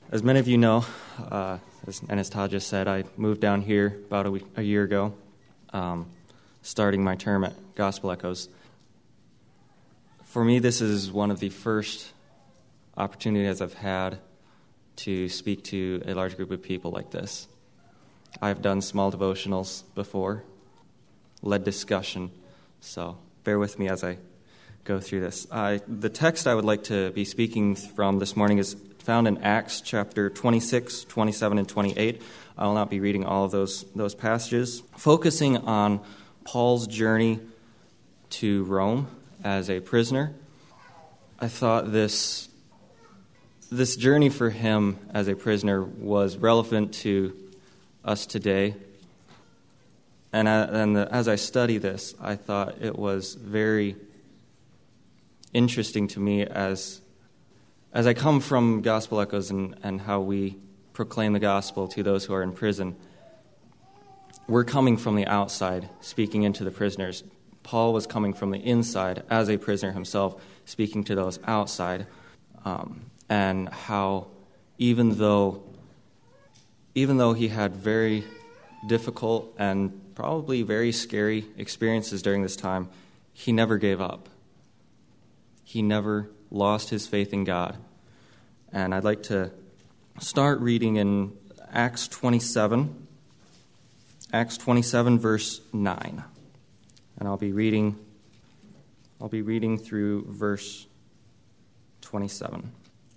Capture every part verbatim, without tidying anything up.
As many of you know, uh, as, and as Todd just said, I moved down here about a, week, a year ago, um, starting my term at Gospel Echoes. For me, this is one of the first opportunities I've had to speak to a large group of people like this. I've done small devotionals before, led discussion, so bear with me as I go through this. I, the text I would like to be speaking from this morning is found in Acts chapter twenty-six, twenty-seven, and twenty-eight. I will not be reading all of those, those passages. Focusing on Paul's journey to Rome as a prisoner, I thought this, this journey for him as a prisoner was relevant to us today. And, I, and the, as I study this, I thought it was very interesting to me as as I come from Gospel Echoes and, and how we proclaim the gospel to those who are in prison. We're coming from the outside, speaking into the prisoners. Paul was coming from the inside as a prisoner himself, speaking to those outside, um, and how even though even though he had very difficult and probably very scary experiences during this time, he never gave up. He never lost his faith in God. And I'd like to start reading in Acts twenty-seven, Acts twenty-seven, verse nine. And I'll be reading I'll be reading through verse twenty-seven.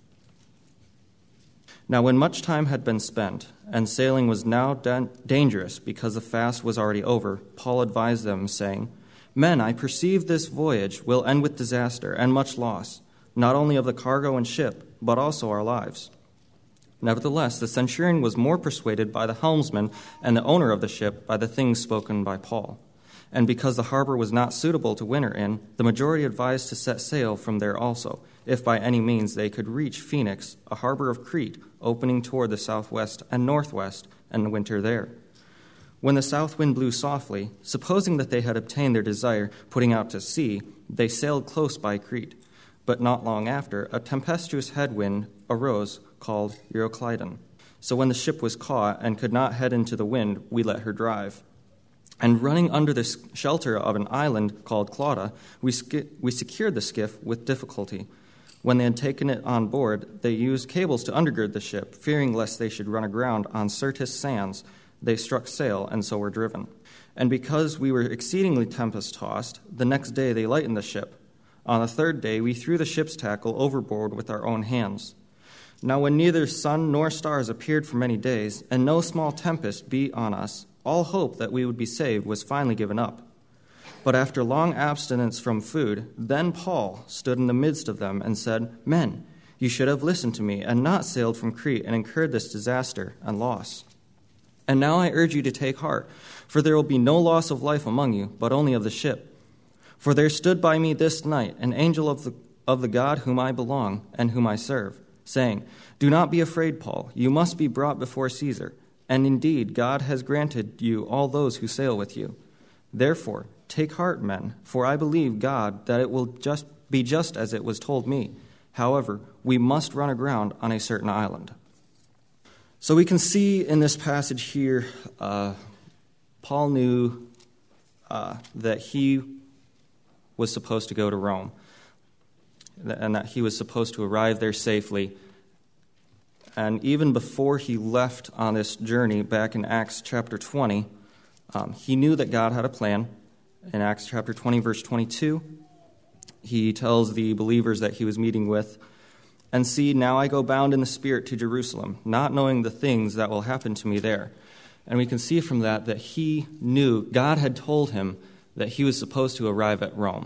Now when much time had been spent, and sailing was now da- dangerous because the fast was already over, Paul advised them, saying, "Men, I perceive this voyage will end with disaster and much loss, not only of the cargo and ship, but also our lives." Nevertheless, the centurion was more persuaded by the helmsman and the owner of the ship by the things spoken by Paul. And because the harbor was not suitable to winter in, the majority advised to set sail from there also, if by any means they could reach Phoenix, a harbor of Crete, opening toward the southwest and northwest, and winter there. When the south wind blew softly, supposing that they had obtained their desire, putting out to sea, they sailed close by Crete. But not long after, a tempestuous headwind arose called Euroclydon. So when the ship was caught and could not head into the wind, we let her drive. And running under the shelter of an island called Clauda, we, sk- we secured the skiff with difficulty. When they had taken it on board, they used cables to undergird the ship, fearing lest they should run aground on Syrtis sands. They struck sail, and so were driven. And because we were exceedingly tempest-tossed, the next day they lightened the ship. On the third day we threw the ship's tackle overboard with our own hands. Now when neither sun nor stars appeared for many days, and no small tempest beat on us, all hope that we would be saved was finally given up. But after long abstinence from food, then Paul stood in the midst of them and said, "Men, you should have listened to me and not sailed from Crete and incurred this disaster and loss. And now I urge you to take heart, for there will be no loss of life among you, but only of the ship. For there stood by me this night an angel of the of the God whom I belong and whom I serve, saying, 'Do not be afraid, Paul. You must be brought before Caesar. And indeed, God has granted you all those who sail with you. Therefore, take heart, men, for I believe God that it will just be just as it was told me. However, we must run aground on a certain island.'" So we can see in this passage here, uh, Paul knew uh, that he was supposed to go to Rome, and that he was supposed to arrive there safely. And even before he left on this journey back in Acts chapter twenty, um, he knew that God had a plan. In Acts chapter twenty, verse twenty-two, he tells the believers that he was meeting with, "And see, now I go bound in the Spirit to Jerusalem, not knowing the things that will happen to me there." And we can see from that that he knew, God had told him that he was supposed to arrive at Rome,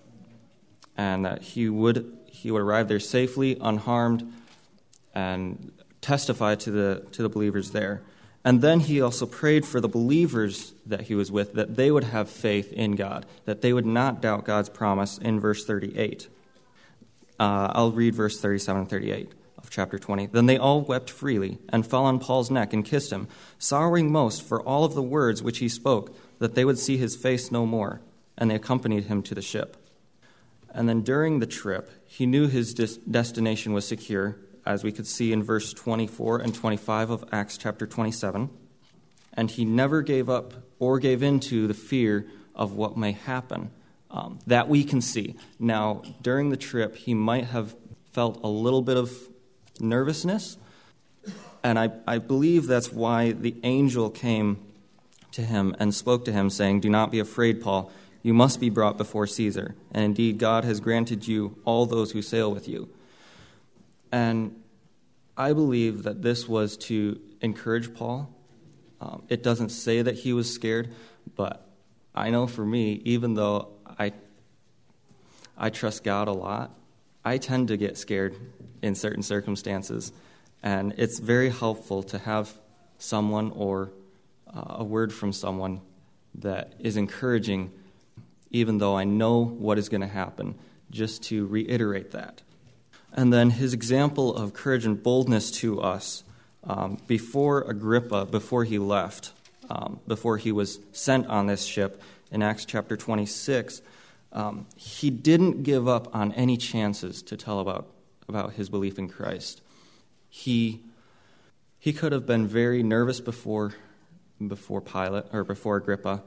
and that he would he would arrive there safely, unharmed, and testify to the to the believers there. And then he also prayed for the believers that he was with, that they would have faith in God, that they would not doubt God's promise in verse thirty-eight. Uh, I'll read verse thirty-seven and thirty-eight of chapter twenty. "Then they all wept freely and fell on Paul's neck and kissed him, sorrowing most for all of the words which he spoke, that they would see his face no more. And they accompanied him to the ship." And then during the trip, he knew his des- destination was secure. as we could see in verse twenty-four and twenty-five of Acts chapter twenty-seven. And he never gave up or gave in to the fear of what may happen. Um, that we can see. Now, during the trip, he might have felt a little bit of nervousness, and I, I believe that's why the angel came to him and spoke to him, saying, "Do not be afraid, Paul. You must be brought before Caesar, and indeed God has granted you all those who sail with you." And I believe that this was to encourage Paul. Um, it doesn't say that he was scared, but I know for me, even though I I trust God a lot, I tend to get scared in certain circumstances, and it's very helpful to have someone or uh, a word from someone that is encouraging, even though I know what is going to happen, just to reiterate that. And then his example of courage and boldness to us um, before Agrippa, before he left, um, before he was sent on this ship in Acts chapter twenty-six, um, he didn't give up on any chances to tell about, about his belief in Christ. He he could have been very nervous before before Pilate or before Agrippa,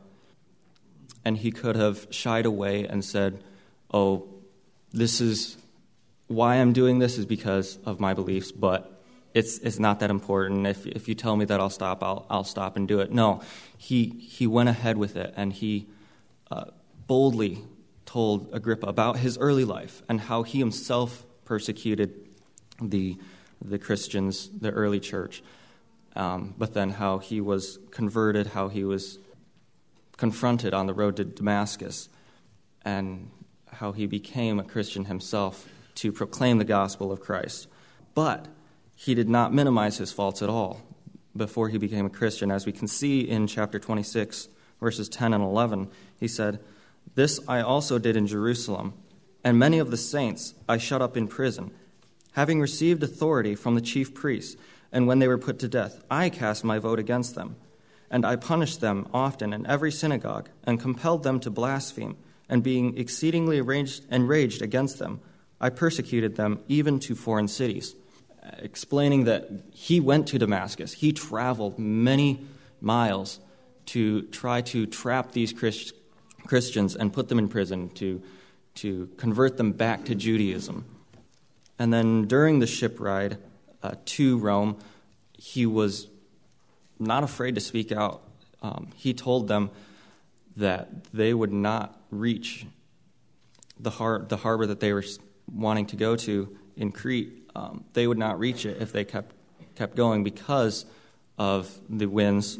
and he could have shied away and said, "Oh, this is why I'm doing this is because of my beliefs, but it's it's not that important. If if you tell me that I'll stop, I'll I'll stop and do it." No, he he went ahead with it, and he uh, boldly told Agrippa about his early life and how he himself persecuted the the Christians, the early church, um, but then how he was converted, how he was confronted on the road to Damascus, and how he became a Christian himself to proclaim the gospel of Christ. But he did not minimize his faults at all before he became a Christian. As we can see in chapter twenty-six, verses ten and eleven, he said, "This I also did in Jerusalem, and many of the saints I shut up in prison, having received authority from the chief priests, and when they were put to death, I cast my vote against them. And I punished them often in every synagogue, and compelled them to blaspheme, and being exceedingly enraged, enraged against them, I persecuted them even to foreign cities." Explaining that he went to Damascus. He traveled many miles to try to trap these Christ, Christians and put them in prison, to, to convert them back to Judaism. And then during the ship ride uh, to Rome, he was not afraid to speak out. Um, he told them that they would not reach the, har- the harbor that they were wanting to go to in Crete. Um, they would not reach it if they kept kept going because of the winds.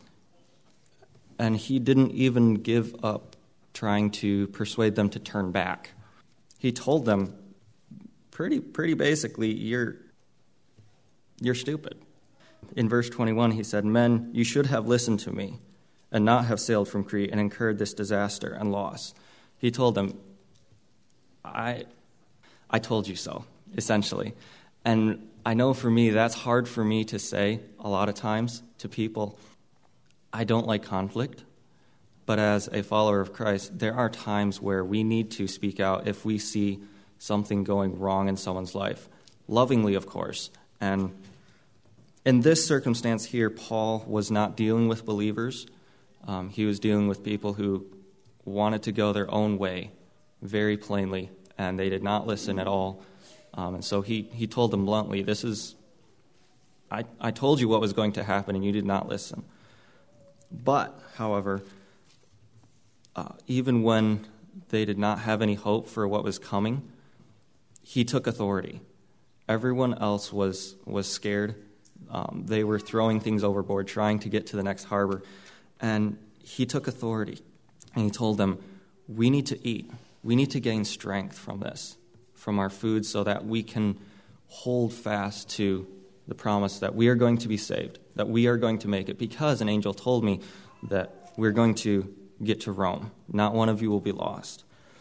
And he didn't even give up trying to persuade them to turn back. He told them pretty pretty basically, you're you're stupid. In verse twenty-one, he said, "Men, you should have listened to me and not have sailed from Crete and incurred this disaster and loss." He told them, I I told you so, essentially. And I know for me, that's hard for me to say a lot of times to people. I don't like conflict, but as a follower of Christ, there are times where we need to speak out if we see something going wrong in someone's life. Lovingly, of course. And in this circumstance here, Paul was not dealing with believers. Um, he was dealing with people who wanted to go their own way, very plainly, and they did not listen at all. Um, and so he, he told them bluntly, this is, I, I told you what was going to happen, and you did not listen. But, however, uh, even when they did not have any hope for what was coming, he took authority. Everyone else was, was scared. Um, they were throwing things overboard, trying to get to the next harbor. And he took authority, and he told them, we need to eat. We need to gain strength from this, from our food, so that we can hold fast to the promise that we are going to be saved, that we are going to make it, because an angel told me that we're going to get to Rome. Not one of you will be lost.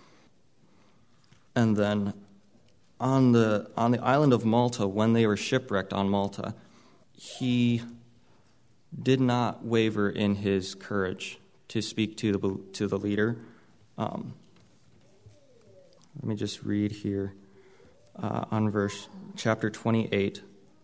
And then on the on the island of Malta, when they were shipwrecked on Malta, he did not waver in his courage to speak to the to the leader. Um, let me just read here. uh, on verse chapter twenty-eight.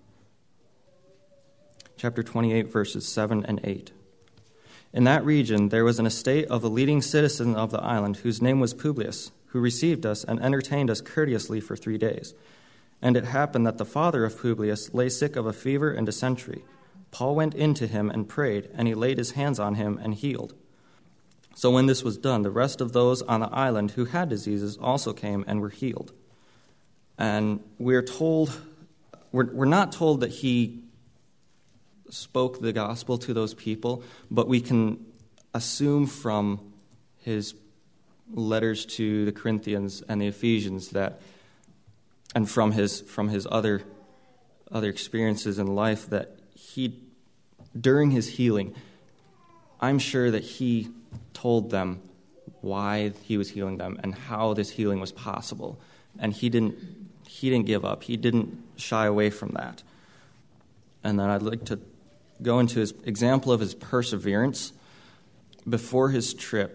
Chapter twenty-eight, verses seven and eight. In that region there was an estate of a leading citizen of the island, whose name was Publius, who received us and entertained us courteously for three days. And it happened that the father of Publius lay sick of a fever and dysentery. Paul went in to him and prayed, and he laid his hands on him and healed. So when this was done, the rest of those on the island who had diseases also came and were healed. And we're told, we're, we're not told that he spoke the gospel to those people, but we can assume from his letters to the Corinthians and the Ephesians that, and from his from his other other experiences in life, that he, during his healing, I'm sure that he told them why he was healing them and how this healing was possible, and he didn't he didn't give up. He didn't shy away from that. And then I'd like to go into his example of his perseverance. Before his trip,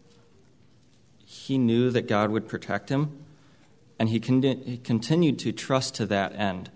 he knew that God would protect him, and he, con- he continued to trust to that end.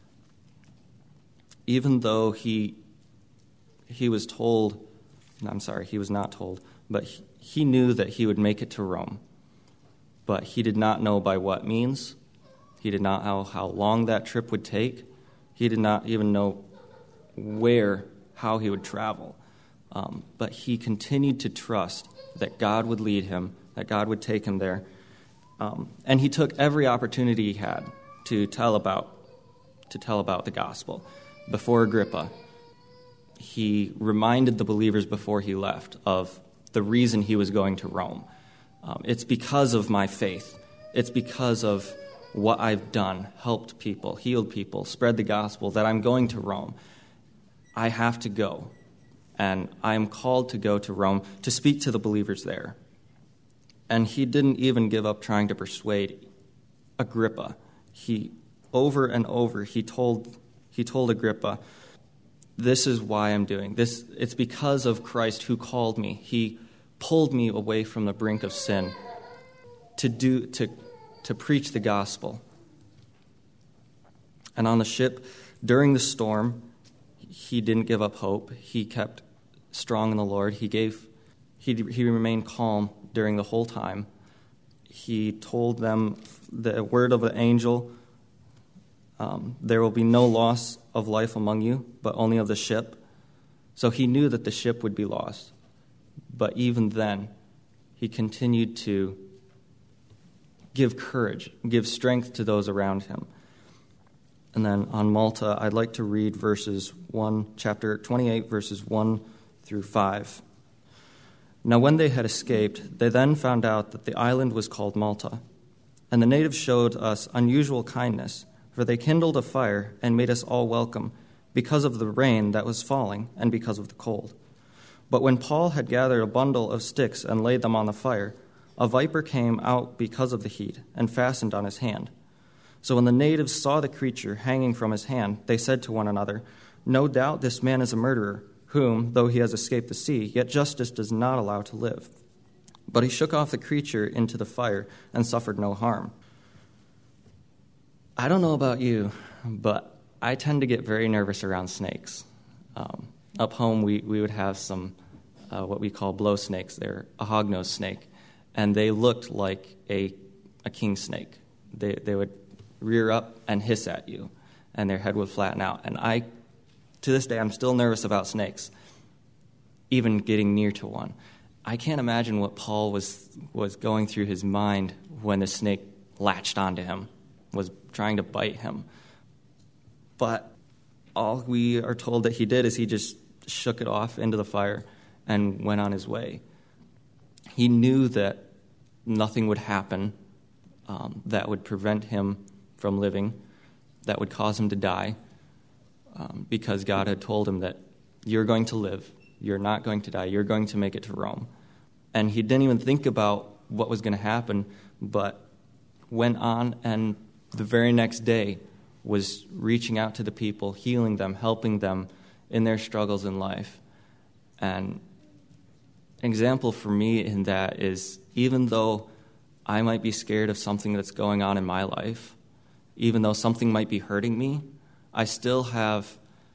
Even though he he was told, I'm sorry, he was not told, but he, he knew that he would make it to Rome. But he did not know by what means. He did not know how long that trip would take. He did not even know where, how he would travel. Um, but he continued to trust that God would lead him, that God would take him there. Um, and he took every opportunity he had to tell about to tell about the gospel. Before Agrippa, he reminded the believers before he left of the reason he was going to Rome. Um, it's because of my faith. It's because of what I've done, helped people, healed people, spread the gospel, that I'm going to Rome. I have to go, and I am called to go to Rome to speak to the believers there. And he didn't even give up trying to persuade Agrippa. He, over and over, he told he told Agrippa, this is why I'm doing this. It's because of Christ who called me. He pulled me away from the brink of sin to do to to preach the gospel. And on the ship, during the storm, he didn't give up hope. He kept strong in the Lord. He gave he he remained calm during the whole time. He told them the word of the angel, um, there will be no loss of life among you, but only of the ship. So he knew that the ship would be lost. But even then, he continued to give courage, give strength to those around him. And then on Malta, I'd like to read verses one, chapter twenty-eight, verses one through five. Now when they had escaped, they then found out that the island was called Malta. And the natives showed us unusual kindness, for they kindled a fire and made us all welcome, because of the rain that was falling and because of the cold. But when Paul had gathered a bundle of sticks and laid them on the fire, a viper came out because of the heat and fastened on his hand. So when the natives saw the creature hanging from his hand, they said to one another, no doubt this man is a murderer, whom, though he has escaped the sea, yet justice does not allow to live. But he shook off the creature into the fire and suffered no harm. I don't know about you, but I tend to get very nervous around snakes. Um, up home, we, we would have some, uh, what we call blow snakes. They're a hognose snake, and they looked like a, a king snake. They, they would rear up and hiss at you, and their head would flatten out. And I, to this day, I'm still nervous about snakes, even getting near to one. I can't imagine what Paul was was going through his mind when the snake latched onto him, was trying to bite him. But all we are told that he did is he just shook it off into the fire and went on his way. He knew that nothing would happen um, that would prevent him from living, that would cause him to die, um, because God had told him that you're going to live, you're not going to die, you're going to make it to Rome. And he didn't even think about what was going to happen, but went on, and the very next day was reaching out to the people, healing them, helping them in their struggles in life. And an example for me in that is, even though I might be scared of something that's going on in my life, even though something might be hurting me, I still have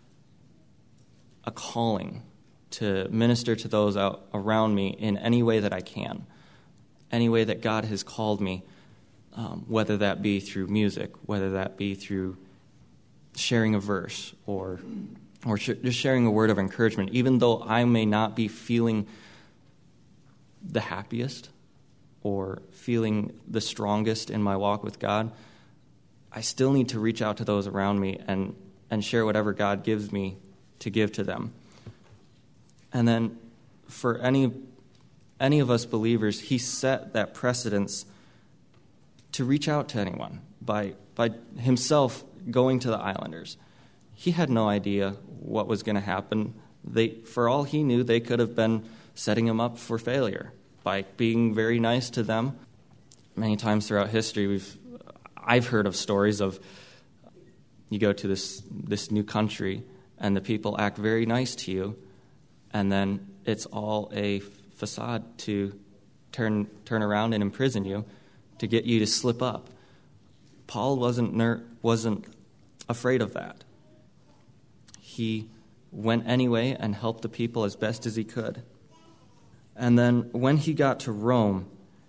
a calling to minister to those out around me in any way that I can, any way that God has called me, um, whether that be through music, whether that be through sharing a verse or or sh- just sharing a word of encouragement, even though I may not be feeling the happiest or feeling the strongest in my walk with God, I still need to reach out to those around me and, and share whatever God gives me to give to them. And then for any any of us believers, he set that precedence to reach out to anyone by by himself going to the islanders. He had no idea what was going to happen. They, for all he knew, they could have been setting him up for failure by being very nice to them. Many times throughout history, we've I've heard of stories of you go to this this new country and the people act very nice to you, and then it's all a facade to turn turn around and imprison you to get you to slip up. Paul wasn't ner- wasn't afraid of that. He went anyway and helped the people as best as he could. And then when he got to Rome,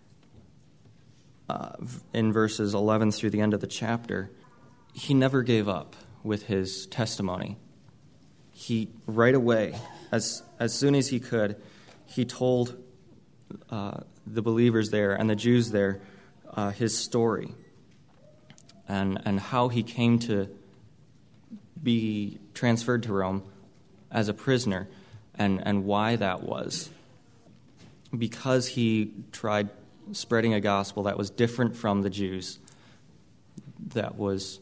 uh, in verses eleven through the end of the chapter, he never gave up with his testimony. He, right away, as as soon as he could, he told uh, the believers there and the Jews there uh, his story and and how he came to be transferred to Rome as a prisoner, and, and why that was. Because he tried spreading a gospel that was different from the Jews, that was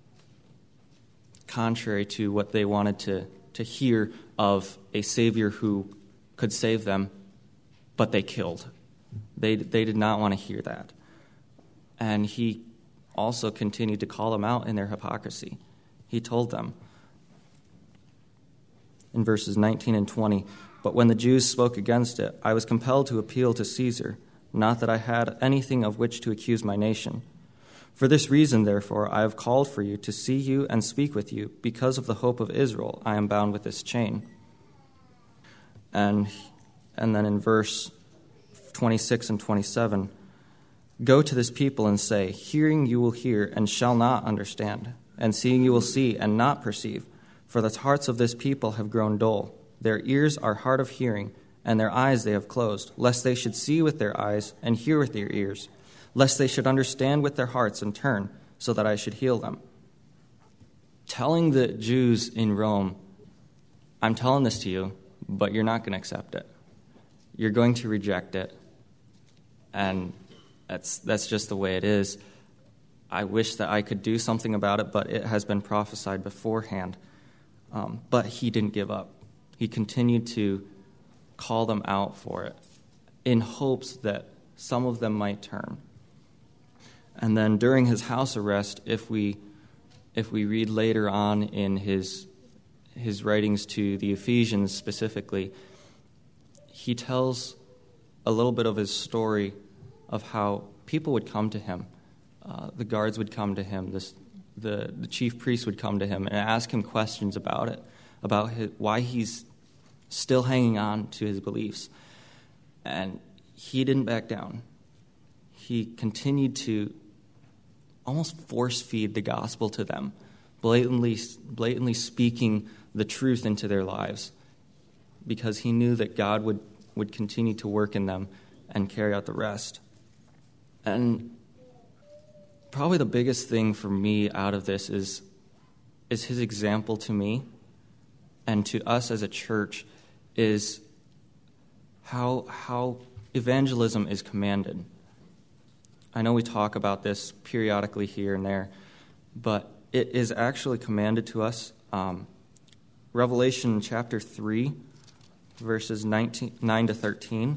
contrary to what they wanted to, to hear of a Savior who could save them, but they killed. They, they did not want to hear that. And he also continued to call them out in their hypocrisy. He told them in verses nineteen and twenty, "But when the Jews spoke against it, I was compelled to appeal to Caesar, not that I had anything of which to accuse my nation. For this reason, therefore, I have called for you to see you and speak with you. Because of the hope of Israel, I am bound with this chain." And, and then in verse twenty-six and twenty-seven, "Go to this people and say, hearing you will hear and shall not understand, and seeing you will see and not perceive. For the hearts of this people have grown dull. Their ears are hard of hearing, and their eyes they have closed, lest they should see with their eyes and hear with their ears, lest they should understand with their hearts and turn, so that I should heal them." Telling the Jews in Rome, I'm telling this to you, but you're not going to accept it. You're going to reject it. And that's that's just the way it is. I wish that I could do something about it, but it has been prophesied beforehand. Um, but he didn't give up. He continued to call them out for it in hopes that some of them might turn. And then during his house arrest, if we if we read later on in his his writings to the Ephesians specifically, he tells a little bit of his story of how people would come to him. Uh, the guards would come to him. This, the, the chief priest would come to him and ask him questions about it, about his, why he's still hanging on to his beliefs. And he didn't back down. He continued to almost force-feed the gospel to them, blatantly, blatantly speaking the truth into their lives, because he knew that God would, would continue to work in them and carry out the rest. And probably the biggest thing for me out of this is, is his example to me and to us as a church is how how evangelism is commanded. I know we talk about this periodically here and there, but it is actually commanded to us. Um, Revelation chapter three, verses nineteen, nine to thirteen.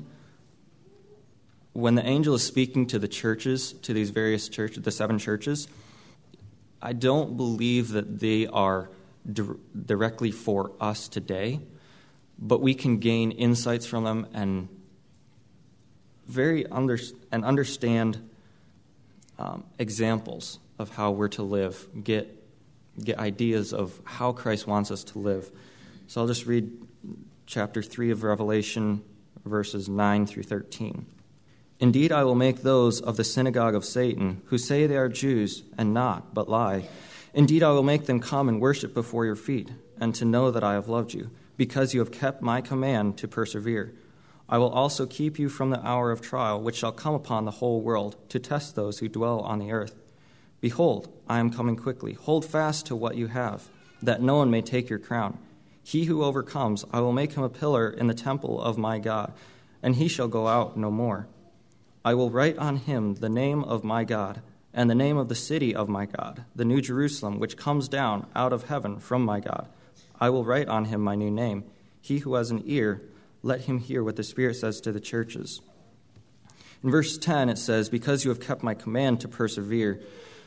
When the angel is speaking to the churches, to these various churches, the seven churches, I don't believe that they are di- directly for us today, but we can gain insights from them and very under and understand um, examples of how we're to live, get get ideas of how Christ wants us to live. So I'll just read chapter three of Revelation, verses nine through thirteen. Indeed, I will make those of the synagogue of Satan, who say they are Jews and not, but lie. Indeed, I will make them come and worship before your feet, and to know that I have loved you, because you have kept my command to persevere. I will also keep you from the hour of trial, which shall come upon the whole world, to test those who dwell on the earth. Behold, I am coming quickly. Hold fast to what you have, that no one may take your crown. He who overcomes, I will make him a pillar in the temple of my God, and he shall go out no more. I will write on him the name of my God, and the name of the city of my God, the new Jerusalem, which comes down out of heaven from my God. I will write on him my new name. He who has an ear, let him hear what the Spirit says to the churches. In verse ten, it says, because you have kept my command to persevere.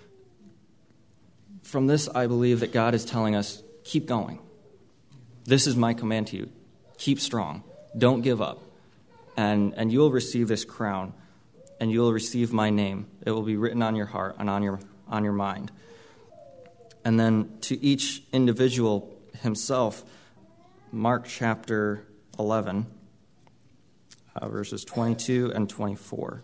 From this, I believe that God is telling us, keep going. This is my command to you. Keep strong. Don't give up. And, and you'll receive this crown. And you will receive my name. It will be written on your heart and on your on your mind. And then to each individual himself, Mark chapter eleven, uh, verses twenty-two and twenty-four.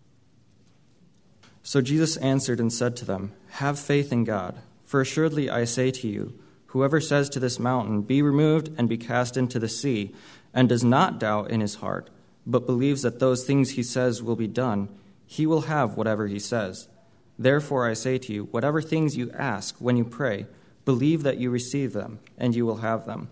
So Jesus answered and said to them, have faith in God, for assuredly I say to you, whoever says to this mountain, be removed and be cast into the sea, and does not doubt in his heart, but believes that those things he says will be done, he will have whatever he says. Therefore I say to you, whatever things you ask when you pray, believe that you receive them, and you will have them.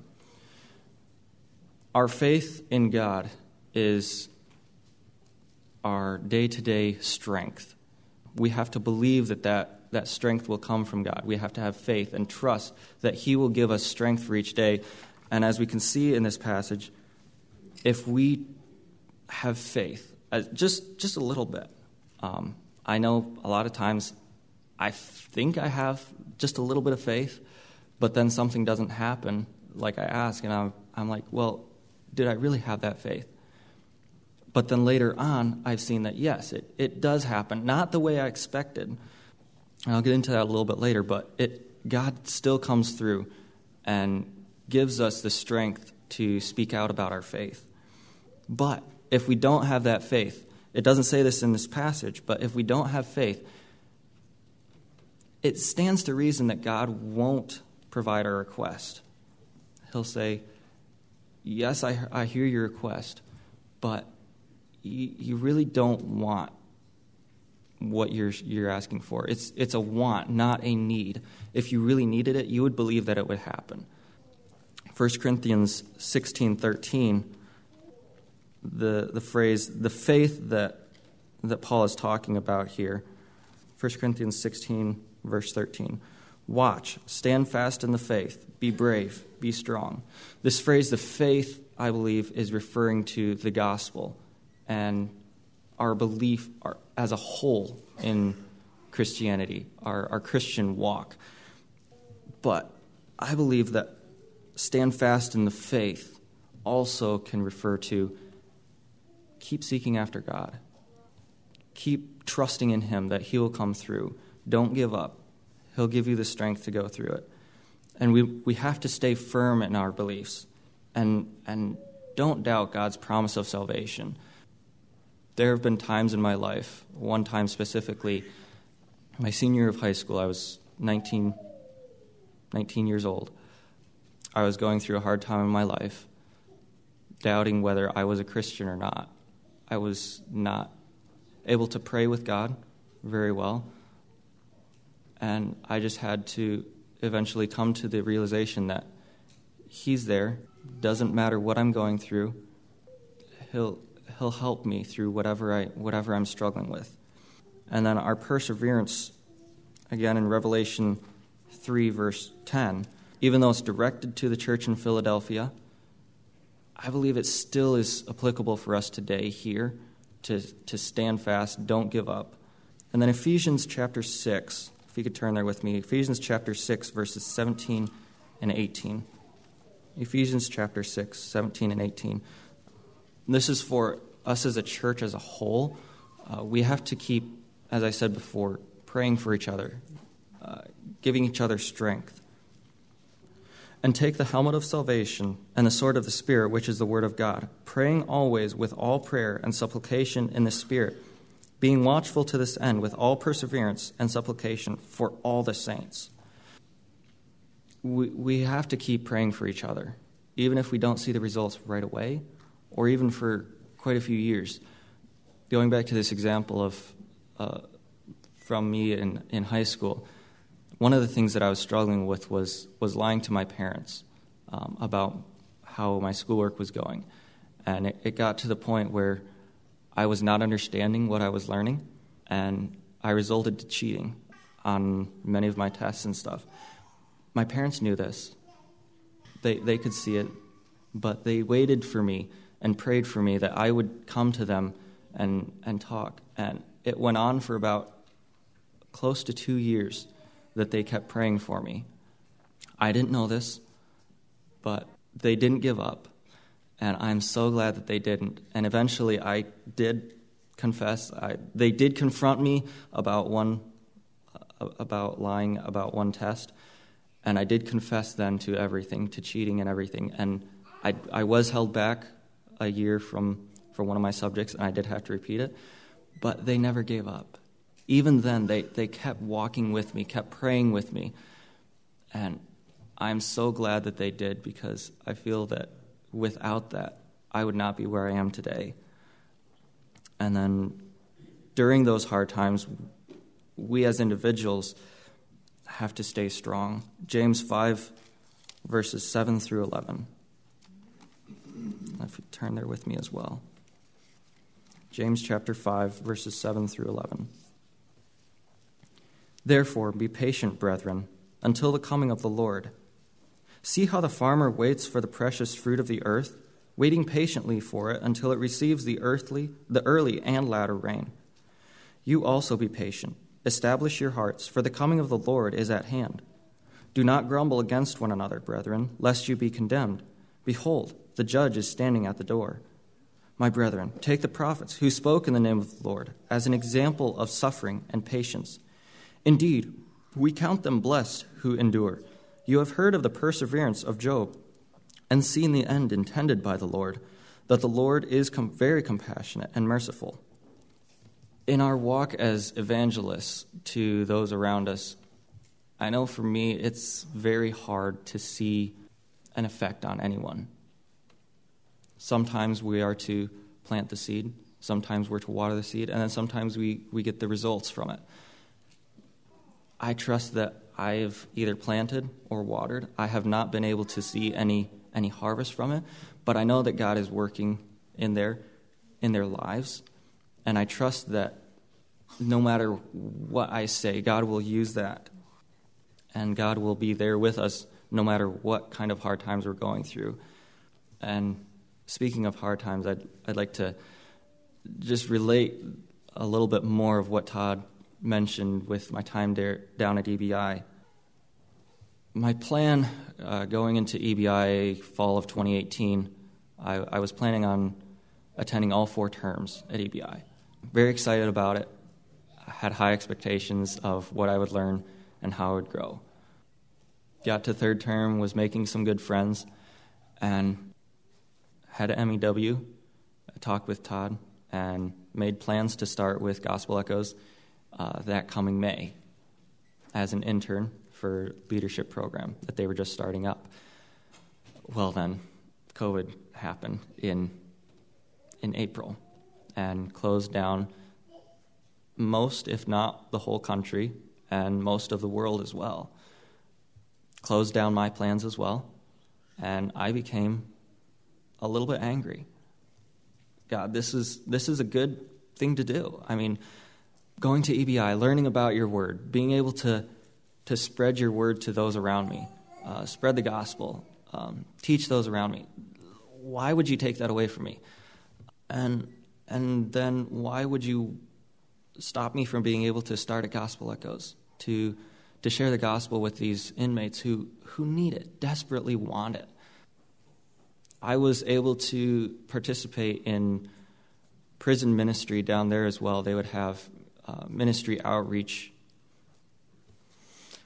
Our faith in God is our day-to-day strength. We have to believe that, that that strength will come from God. We have to have faith and trust that he will give us strength for each day. And as we can see in this passage, if we have faith, uh, just just a little bit. Um, I know a lot of times I think I have just a little bit of faith, but then something doesn't happen like I ask, and I'm, I'm like, well, did I really have that faith? But then later on, I've seen that, yes, it, it does happen, not the way I expected. And I'll get into that a little bit later, but it God still comes through and gives us the strength to speak out about our faith. But if we don't have that faith, it doesn't say this in this passage, but if we don't have faith, it stands to reason that God won't provide our request. He'll say, yes, I, I hear your request, but you, you really don't want what you're you're asking for. It's it's a want, not a need. If you really needed it, you would believe that it would happen. First Corinthians sixteen thirteen, the the phrase, the faith that that Paul is talking about here. First Corinthians sixteen, verse thirteen. Watch, stand fast in the faith, be brave, be strong. This phrase, the faith, I believe, is referring to the gospel and our belief our, as a whole in Christianity, our, our Christian walk. But I believe that stand fast in the faith also can refer to keep seeking after God. Keep trusting in him that he will come through. Don't give up. He'll give you the strength to go through it. And we we have to stay firm in our beliefs and and don't doubt God's promise of salvation. There have been times in my life, one time specifically, my senior year of high school, I was nineteen, nineteen years old. I was going through a hard time in my life, doubting whether I was a Christian or not. I was not able to pray with God very well. And I just had to eventually come to the realization that he's there. Doesn't matter what I'm going through. He'll he'll help me through whatever I whatever I'm struggling with. And then our perseverance, again in Revelation three, verse ten, even though it's directed to the church in Philadelphia, I believe it still is applicable for us today here to, to stand fast, don't give up. And then Ephesians chapter six, if you could turn there with me, Ephesians chapter six, verses seventeen and eighteen. Ephesians chapter six, seventeen and eighteen. This is for us as a church as a whole. Uh, we have to keep, as I said before, praying for each other, uh, giving each other strength. And take the helmet of salvation and the sword of the Spirit, which is the word of God, praying always with all prayer and supplication in the Spirit, being watchful to this end with all perseverance and supplication for all the saints. We, we have to keep praying for each other, even if we don't see the results right away, or even for quite a few years. Going back to this example of uh, from me in, in high school, one of the things that I was struggling with was was lying to my parents um, about how my schoolwork was going. And it, it got to the point where I was not understanding what I was learning, and I resulted to cheating on many of my tests and stuff. My parents knew this. They they could see it, but they waited for me and prayed for me that I would come to them and, and talk. And it went on for about close to two years that they kept praying for me. I didn't know this, but they didn't give up. And I'm so glad that they didn't. And eventually I did confess. I, they did confront me about one, uh, about lying about one test. And I did confess then to everything, to cheating and everything. And I, I was held back a year from, from one of my subjects, and I did have to repeat it. But they never gave up. Even then, they, they kept walking with me, kept praying with me. And I'm so glad that they did, because I feel that without that, I would not be where I am today. And then during those hard times, we as individuals have to stay strong. James five, verses seven through eleven. If you turn there with me as well. James chapter five, verses seven through eleven. Therefore, be patient, brethren, until the coming of the Lord. See how the farmer waits for the precious fruit of the earth, waiting patiently for it until it receives the earthly, the early and latter rain. You also be patient. Establish your hearts, for the coming of the Lord is at hand. Do not grumble against one another, brethren, lest you be condemned. Behold, the judge is standing at the door. My brethren, take the prophets who spoke in the name of the Lord as an example of suffering and patience. Indeed, we count them blessed who endure. You have heard of the perseverance of Job and seen the end intended by the Lord, that the Lord is com- very compassionate and merciful. In our walk as evangelists to those around us, I know for me it's very hard to see an effect on anyone. Sometimes we are to plant the seed, sometimes we're to water the seed, and then sometimes we, we get the results from it. I trust that I've either planted or watered. I have not been able to see any any harvest from it, but I know that God is working in their in their lives, and I trust that no matter what I say, God will use that, and God will be there with us no matter what kind of hard times we're going through. And speaking of hard times, I'd I'd like to just relate a little bit more of what Todd mentioned with my time there, down at E B I. My plan uh, going into E B I fall of twenty eighteen, I, I was planning on attending all four terms at E B I. Very excited about it. I had high expectations of what I would learn and how I would grow. Got to third term, was making some good friends, and had an M E W, I talked with Todd, and made plans to start with Gospel Echoes Uh, that coming May as an intern for leadership program that they were just starting up. Well then, COVID happened in in April and closed down most, if not the whole country, and most of the world as well. Closed down my plans as well, and I became a little bit angry. God, this is this is a good thing to do. I mean, going to E B I, learning about your word, being able to to spread your word to those around me, uh, spread the gospel, um, teach those around me. Why would you take that away from me? And and then why would you stop me from being able to start at Gospel Echoes, to to share the gospel with these inmates who, who need it, desperately want it? I was able to participate in prison ministry down there as well. They would have Uh, ministry outreach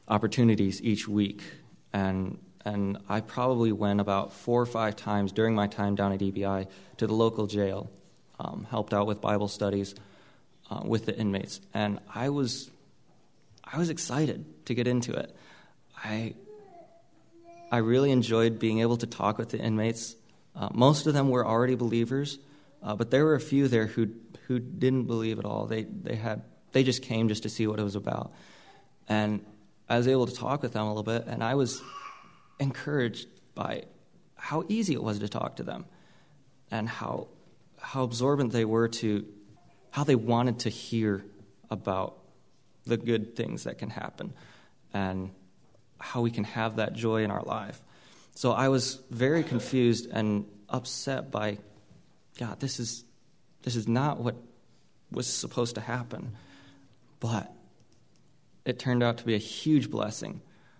opportunities each week. And and I probably went about four or five times during my time down at E B I to the local jail, um, helped out with Bible studies uh, with the inmates. And I was I was excited to get into it. I I really enjoyed being able to talk with the inmates. Uh, most of them were already believers, uh, but there were a few there who who didn't believe at all. They they had they just came just to see what it was about. And I was able to talk with them a little bit, and I was encouraged by how easy it was to talk to them and how how absorbent they were to how they wanted to hear about the good things that can happen and how we can have that joy in our life. So I was very confused and upset by, God, this is this is not what was supposed to happen. But it turned out to be a huge blessing.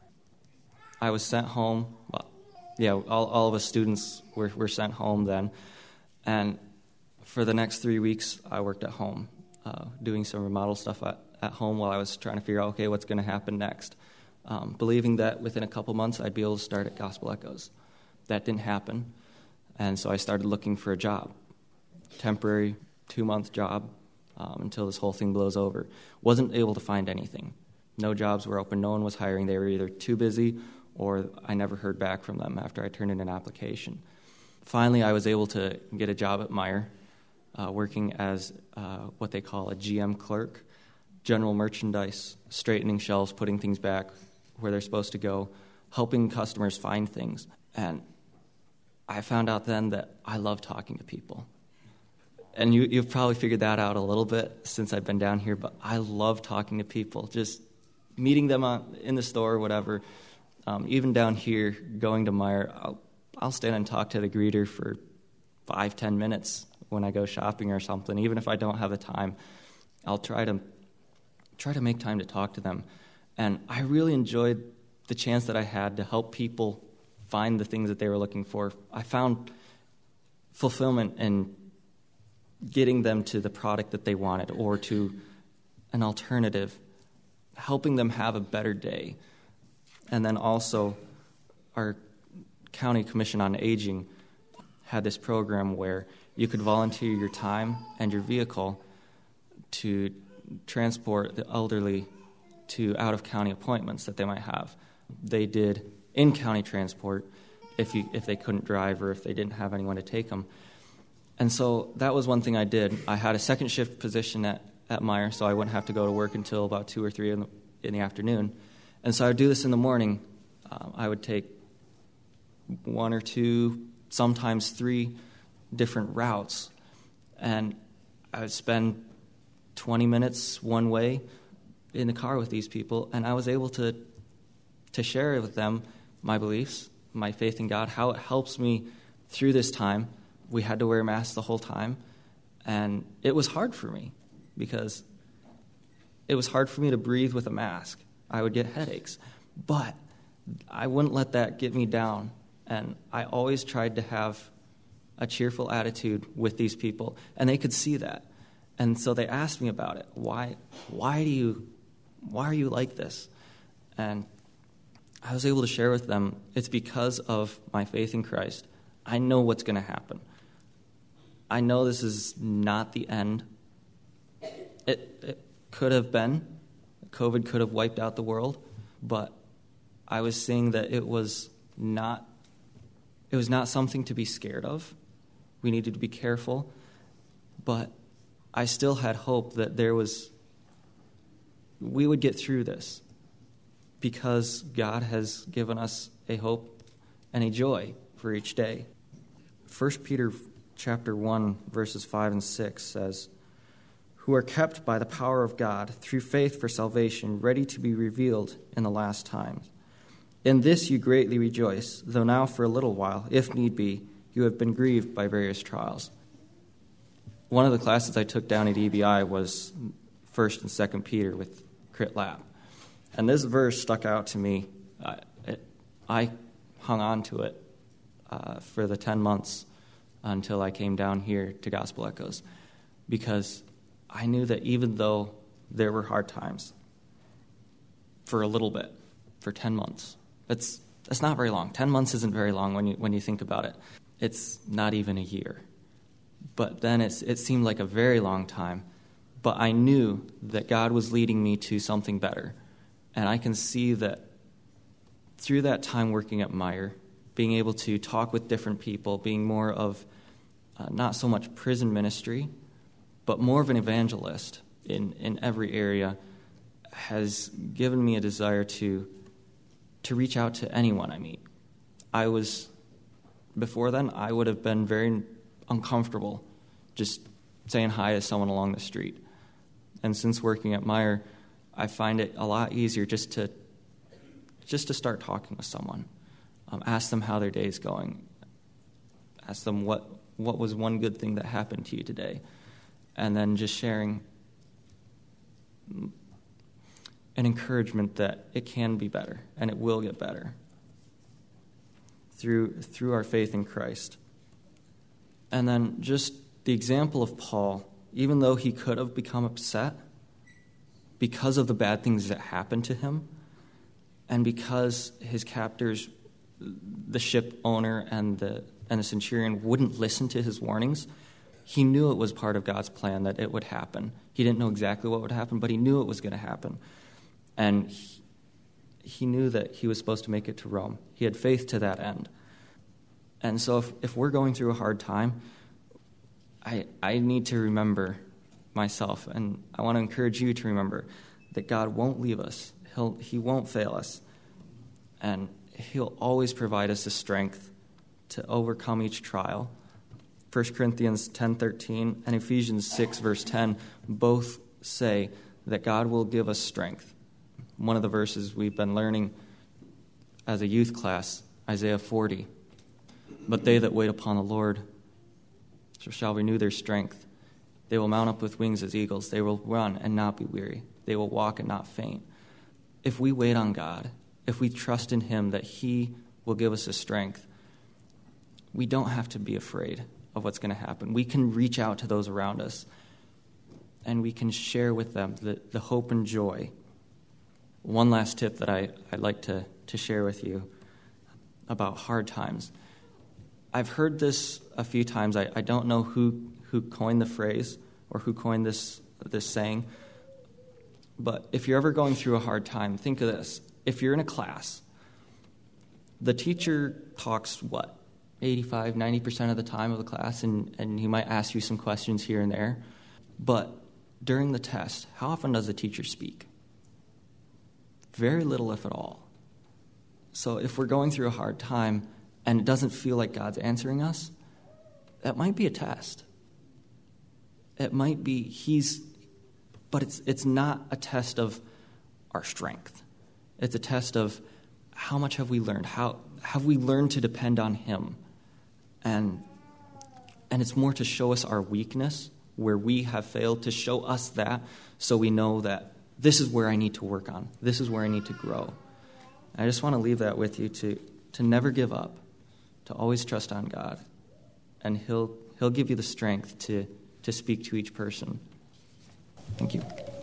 I was sent home. Well, yeah, all, all of us students were, were sent home then. And for the next three weeks, I worked at home, uh, doing some remodel stuff at, at home while I was trying to figure out, okay, what's going to happen next? Um, believing that within a couple months, I'd be able to start at Gospel Echoes. That didn't happen. And so I started looking for a job, temporary two-month job um, until this whole thing blows over. Wasn't able to find anything. No jobs were open. No one was hiring. They were either too busy or I never heard back from them after I turned in an application. Finally, I was able to get a job at Meijer, uh, working as uh, what they call a G M clerk, general merchandise, straightening shelves, putting things back where they're supposed to go, helping customers find things. And I found out then that I love talking to people. And you, you've probably figured that out a little bit since I've been down here, but I love talking to people, just meeting them on, in the store or whatever. Um, even down here, going to Meijer, I'll, I'll stand and talk to the greeter for five, ten minutes when I go shopping or something. Even if I don't have the time, I'll try to try to make time to talk to them. And I really enjoyed the chance that I had to help people find the things that they were looking for. I found fulfillment in getting them to the product that they wanted or to an alternative, helping them have a better day. And then also our County Commission on Aging had this program where you could volunteer your time and your vehicle to transport the elderly to out-of-county appointments that they might have. They did in-county transport if you if they couldn't drive or if they didn't have anyone to take them. And so that was one thing I did. I had a second shift position at, at Meijer, so I wouldn't have to go to work until about two or three in the, in the afternoon. And so I would do this in the morning. Um, I would take one or two, sometimes three different routes. And I would spend twenty minutes one way in the car with these people, and I was able to to share with them my beliefs, my faith in God, how it helps me through this time. We had to wear masks the whole time, and it was hard for me because it was hard for me to breathe with a mask. I would get headaches, but I wouldn't let that get me down, and I always tried to have a cheerful attitude with these people, and they could see that. And so they asked me about it. Why why do you why are you like this? And I was able to share with them, it's because of my faith in Christ. I know what's going to happen. I know this is not the end. It, it could have been. COVID could have wiped out the world, but I was seeing that it was not it was not something to be scared of. We needed to be careful, but I still had hope that there was we would get through this because God has given us a hope and a joy for each day. First Peter chapter one, verses five and six says, "Who are kept by the power of God through faith for salvation, ready to be revealed in the last times. In this you greatly rejoice, though now for a little while, if need be, you have been grieved by various trials." One of the classes I took down at E B I was First and Second Peter with Crit Lap. And this verse stuck out to me. Uh, it, I hung on to it uh, for the ten months until I came down here to Gospel Echoes, because I knew that even though there were hard times for a little bit, for ten months. That's that's not very long. ten months isn't very long when you when you think about it. It's not even a year. But then it's, it seemed like a very long time. But I knew that God was leading me to something better. And I can see that through that time working at Meijer, being able to talk with different people, being more of uh, not so much prison ministry, but more of an evangelist in, in every area, has given me a desire to to reach out to anyone I meet. I was, before then, I would have been very uncomfortable just saying hi to someone along the street. And since working at Meijer, I find it a lot easier just to just to start talking with someone. Um, ask them how their day's going. Ask them what, what was one good thing that happened to you today. And then just sharing an encouragement that it can be better and it will get better through through our faith in Christ. And then just the example of Paul, even though he could have become upset because of the bad things that happened to him, and because his captors, the ship owner and the and the centurion, wouldn't listen to his warnings, he knew it was part of God's plan that it would happen. He didn't know exactly what would happen, but he knew it was going to happen. And he, he knew that he was supposed to make it to Rome. He had faith to that end. And so if, if we're going through a hard time, I I need to remember myself, and I want to encourage you to remember that God won't leave us. He'll He won't fail us. And He'll always provide us the strength to overcome each trial. First Corinthians ten thirteen and Ephesians six, verse ten, both say that God will give us strength. One of the verses we've been learning as a youth class, Isaiah forty. But they that wait upon the Lord shall renew their strength. They will mount up with wings as eagles. They will run and not be weary. They will walk and not faint. If we wait on God, if we trust in Him that He will give us the strength, we don't have to be afraid of what's going to happen. We can reach out to those around us, and we can share with them the, the hope and joy. One last tip that I, I'd like to, to share with you about hard times. I've heard this a few times. I, I don't know who, who coined the phrase or who coined this this saying, but if you're ever going through a hard time, think of this. If you're in a class, the teacher talks, what, eighty-five, ninety percent of the time of the class, and, and he might ask you some questions here and there. But during the test, how often does the teacher speak? Very little, if at all. So if we're going through a hard time and it doesn't feel like God's answering us, that might be a test. It might be He's, but it's it's not a test of our strength. It's a test of how much have we learned? How have we learned to depend on Him? And and it's more to show us our weakness, where we have failed, to show us that, so we know that this is where I need to work on. This is where I need to grow. I just want to leave that with you, to to never give up, to always trust on God, and He'll He'll give you the strength to to speak to each person. Thank you.